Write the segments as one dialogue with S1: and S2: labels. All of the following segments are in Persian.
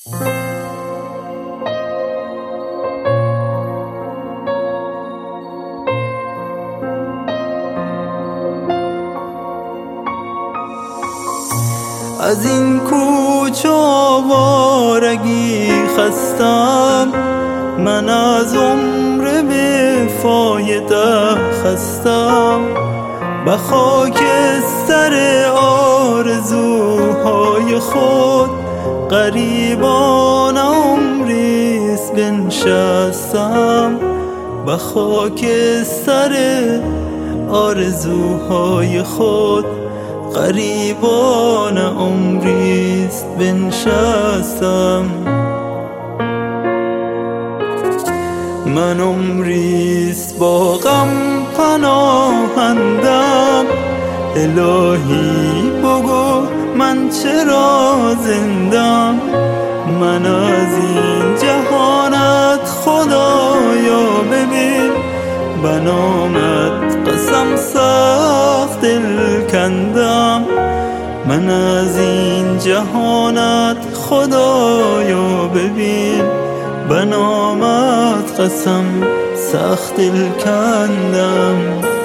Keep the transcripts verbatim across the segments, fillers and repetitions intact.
S1: از این کوچه آوارگی خستم، من از عمر بی‌فایده خستم. به خاک سر آرزوهای خود غریبانه عمریست بنشستم. به خاک سر آرزوهای خود غریبانه عمریست بنشستم. من عمریست با غم پناهندم، الهی بگو من چرا زندم. من از این جهانت خدایا ببین، به نامت قسم سخت دل کندم. من از این جهانت خدایا ببین، به نامت قسم سخت دل کندم.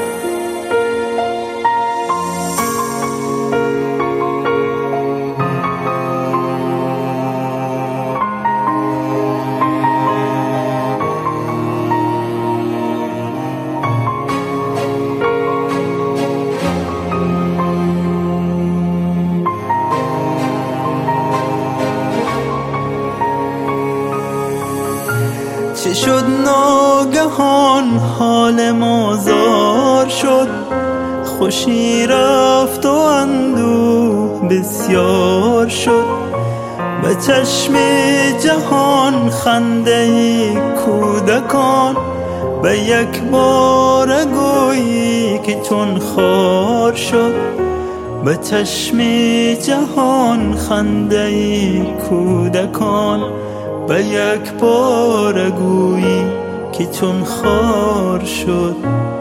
S1: چه شد ناگهان حال ما زار شد، خوشی رفت و اندوه بسیار شد. به چشم جهان خنده کودکان، به یک بار گویی که چون خار شد. به چشم جهان خنده کودکان، به یک بار گویی که چون خار شد.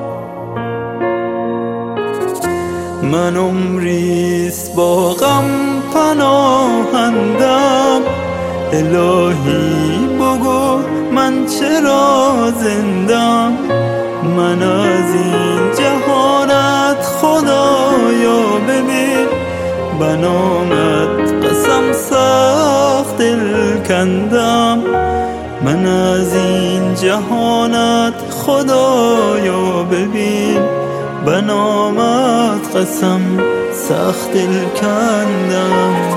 S1: من عمریست با غم پناهندم، الهی بگو من چرا زندم. من از این جهانت خدایا ببین، به نامت قسم سخت دل کندم. من از این جهانت خدایا ببین، به نامت قسم سخت دل کندم.